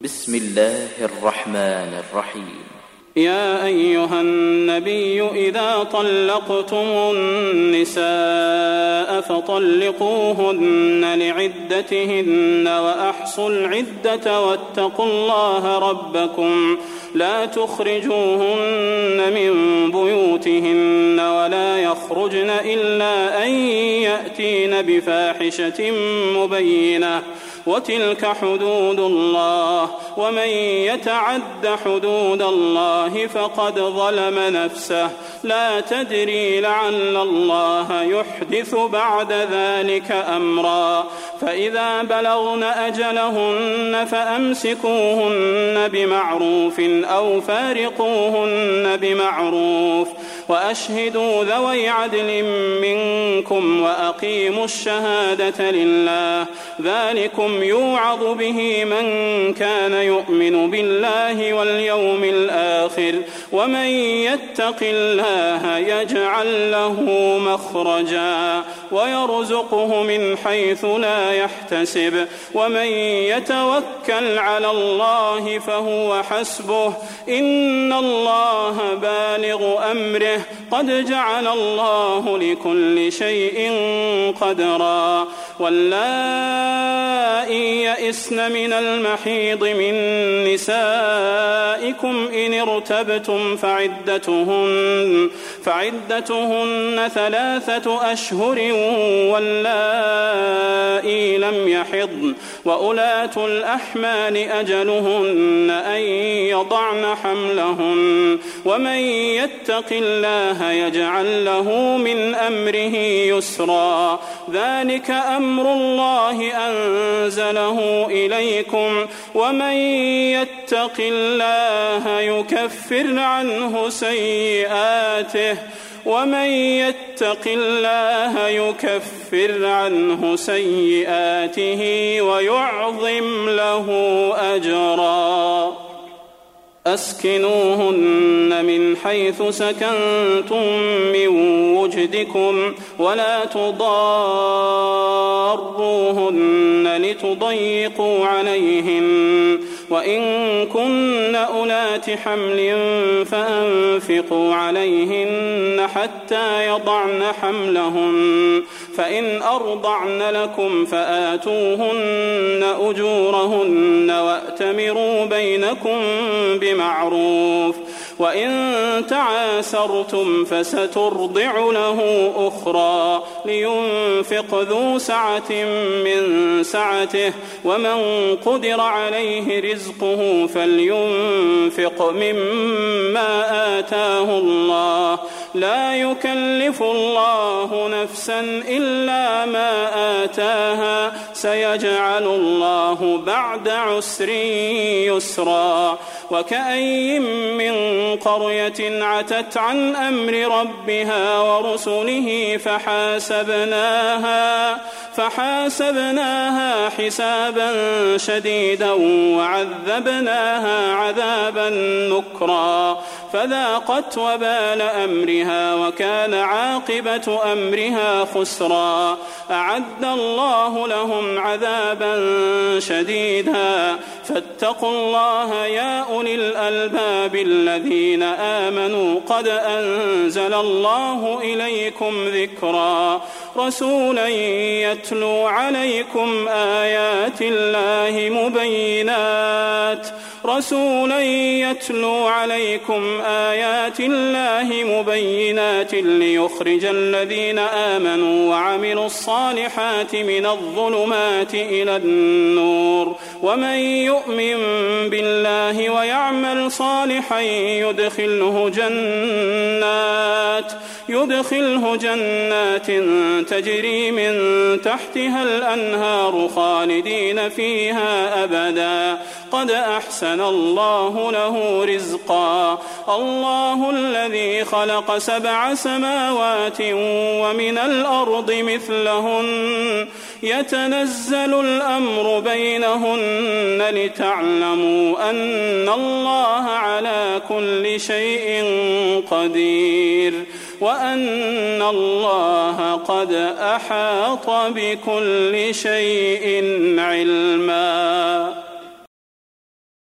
بسم الله الرحمن الرحيم. يا أيها النبي إذا طلقتم النساء فطلقوهن لعدتهن وأحصوا العدة واتقوا الله ربكم لا تخرجوهن من بيوتهن ولا يخرجن إلا أن يأتين بفاحشة مبينة وتلك حدود الله ومن يتعد حدود الله فقد ظلم نفسه لا تدري لعل الله يحدث بعد ذلك أمرا فإذا بلغن أجلهن فأمسكوهن بمعروف أو فارقوهن بمعروف وأشهدوا ذوي عدل منكم وأقيموا الشهادة لله ذلكم يوعظ به من كان يؤمن بالله واليوم الآخر ومن يتق الله يجعل له مخرجا ويرزقه من حيث لا يحتسب ومن يتوكل على الله فهو حسبه إن الله بالغ أمره قد جعل الله لكل شيء قدرا واللائي يئسن من المحيض من نسائكم إن ارتبتم فعدتهن 3 أشهر واللائي لم يحضن وأولاة الأحمال أجلهن أن يضعن حملهن ومن يتق الله يجعل له من أمره يسرا ذلك أمر الله أنزله إليكم ومن يتق الله يكفر عنه سيئاته ويعظم له أجرا أسكنوهن من حيث سكنتم من وجدكم ولا تضاروهن لتضيقوا عليهن وإن كن أولات حمل فأنفقوا عليهن حتى يضعن حملهن فإن أرضعن لكم فآتوهن أجورهن وأتمروا بينكم بمعروف وإن تعاسرتم فسترضع له أخرى لينفق ذو سعة من سعته ومن قدر عليه رزقه فلينفق مما آتاه الله لا يكلف الله نفسا إلا ما آتاها سيجعل الله بعد عسر يسرا وكأي من قرية عتت عن أمر ربها ورسله فحاسبناها حسابا شديدا وعذبناها عذابا نكرا فذاقت وبال أمرها وكان عاقبة أمرها خسرا أعد الله لهم عذابا شديدا فاتقوا الله يا أولي الألباب الذين آمنوا قد أنزل الله إليكم ذكرا رسولا يتلو عليكم آيات الله مبينات ليخرج الذين آمنوا وعملوا الصالحات من الظلمات إلى النور ومن يؤمن بالله ويعمل صالحا يدخله جنات تجري من تحتها الأنهار خالدين فيها أبدا قد أحسن الله له رزقا الله الذي خلق 7 سماوات ومن الأرض مثلهن يتنزل الأمر بينهن لتعلموا أن الله على كل شيء قدير وأن الله قد أحاط بكل شيء علما.